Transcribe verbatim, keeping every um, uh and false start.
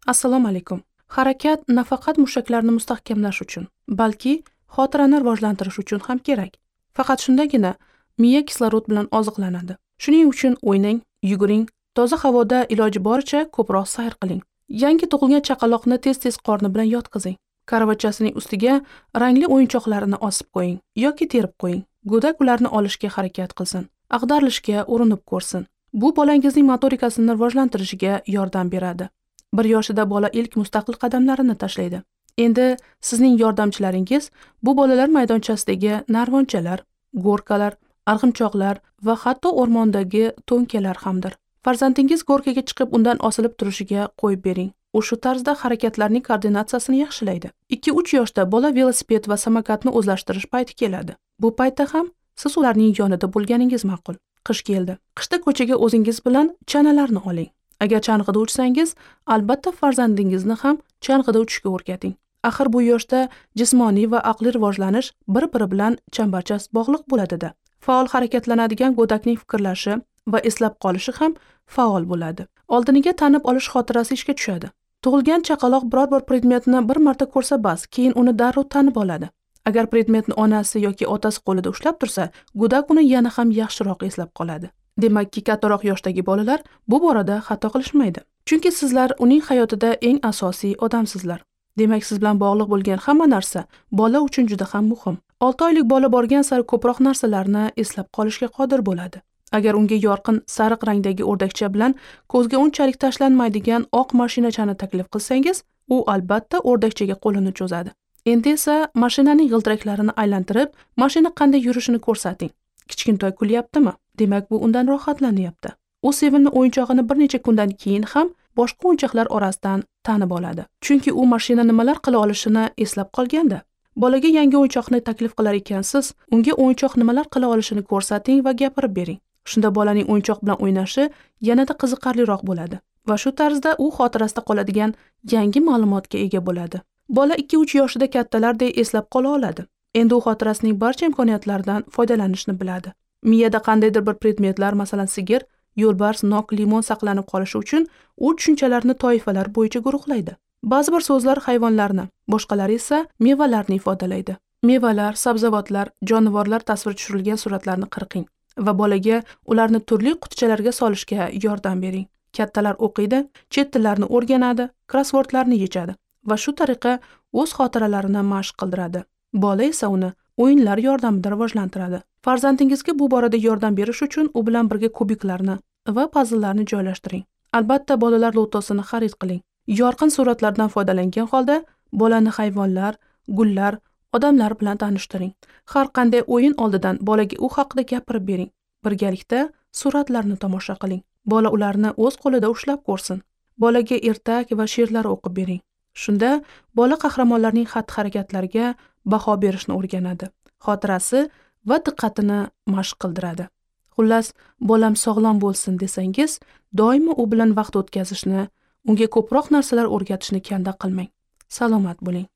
Assalomu alaykum. Harakat nafaqat mushaklarni mustahkamlash uchun, balki xotirani rivojlantirish uchun ham kerak. Faqat shundagina miya kislorod bilan oziqlanadi. Shuning uchun o'yning, yuguring, toza havoda iloji boricha ko'proq sayr qiling. Yangi tug'ilgan chaqaloqni tez-tez qorni bilan yotqizing. Karavotchasining ustiga rangli o'yinchoqlarini osib qo'ying yoki terib qo'ying. Go'dak ularni olishga harakat qilsin, ag'darilishga urinib ko'rsin. Bu bolangizning motorikasini rivojlantirishiga yordam beradi. Bir yoshida bola ilk mustaqil qadamlarini tashlaydi. Endi sizning yordamchilaringiz bu bolalar maydonchasidagi narvonchalar, go'rkalar, arg'imchoqlar va hatto o'rmondagi to'nkalar hamdir. Farzandingiz go'rkaga chiqib undan osilib turishiga qo'yib bering. U shu tarzda harakatlarning koordinatsiyasini yaxshilaydi. ikki uch yoshda bola velosiped va samokatni o'zlashtirish payti keladi. Bu paytda ham siz ularning yonida bo'lganingiz ma'qul. Qish keldi. Qishda ko'chaga o'zingiz bilan chanalarni oling. Agar chang'ida uchsangiz, albatta farzandingizni ham chang'ida uchishga o'rgating. Axir bu yoshda jismoniy va aqliy rivojlanish bir-biri bilan chambarchas bog'liq bo'ladi-da. Faol harakatlanadigan go'dakning fikrlashi va eslab qolishi ham faol bo'ladi. Oldiniga tanib olish xotirasi ishga tushadi. Tug'ilgan chaqaloq biror bir predmetni bir marta ko'rsa bas, keyin uni darrov tanib oladi. Agar predmetni onasi yoki otasi qo'lida ushlab tursa, go'dak uni yana ham yaxshiroq eslab qoladi. Demakki, kattaroq yoshdagi bolalar bu borada xato qilishmaydi. Chunki sizlar uning hayotida eng asosiy odamsizlar. Demak, siz bilan bog'liq bo'lgan hamma narsa bola uchun juda ham muhim. olti oylik bola borgan sari ko'proq narsalarni eslab qolishga qodir bo'ladi. Agar unga yorqin sariq rangdagi o'rdakcha bilan ko'zga unchalik tashlanmaydigan oq mashinachani taklif qilsangiz, u albatta o'rdakchaga qo'lini cho'zadi. Endi esa mashinaning g'ildiraklarini aylantirib, mashina qanday yurishini ko'rsating. Kichkintoy kulyaptimi? Demak, bu undan rohatlanyapti. U sevimli o'yinchog'ini bir necha kundan keyin ham boshqa o'yinchoqlar orasidan tanib oladi. Chunki u mashina nimalar qila olishini eslab qolganda. Bolaga yangi o'yinchoqni taklif qilar ekansiz, unga o'yinchoq nimalar qila olishini ko'rsating va gapirib bering. Shunda bolaning o'yinchoq bilan o'ynashi yanada qiziqarliroq bo'ladi va shu tarzda u xotirasida qoladigan yangi ma'lumotga ega bo'ladi. Bola ikki uch yoshida kattalardek eslab qola oladi. Endi u xotirasining barcha imkoniyatlaridan foydalanishni biladi. Miyada qandaydir bir predmetlar, masalan sigir, yo'lbars, nok, limon saqlanib qolishi uchun u tushunchalarni toifalar bo'yicha guruhlaydi. Ba'zi bir so'zlar hayvonlarni, boshqalari esa mevalarni ifodalaydi. Mevalar, sabzavotlar, jonivorlar tasvir tushirilgan suratlarni qirqing va bolaga ularni turli qutichalarga solishga yordam bering. Kattalar o'qiydi, chet tillarini o'rganadi, krossvordlarni yechadi va shu tariqa o'z xotiralarini mashq qildiradi. Bola esa uni o'yinlar yordamida rivojlantiradi. Farzandingizga bu borada yordam berish uchun u bilan birga kubiklarni va pazllarni joylashtiring. Albatta, bolalar lotosini xarid qiling. Yorqin suratlardan foydalangan holda bolani hayvonlar, gullar, odamlar bilan tanishtiring. Har qanday o'yin oldidan bolaga u haqida gapirib bering. Birgalikda suratlarni tomosha qiling. Bola ularni o'z qo'lida ushlab ko'rsin. Bolaga ertak va she'rlar o'qib bering. Shunda bola qahramonlarning xatti-harakatlariga baho berishni o'rganadi. Xotirasi va diqqatini mashq qildiradi. Xullas, bolam sog'lom bo'lsin desangiz, doimo u bilan vaqt o'tkazishni, unga ko'proq narsalar o'rgatishni kanda qilmang. Salomat bo'ling.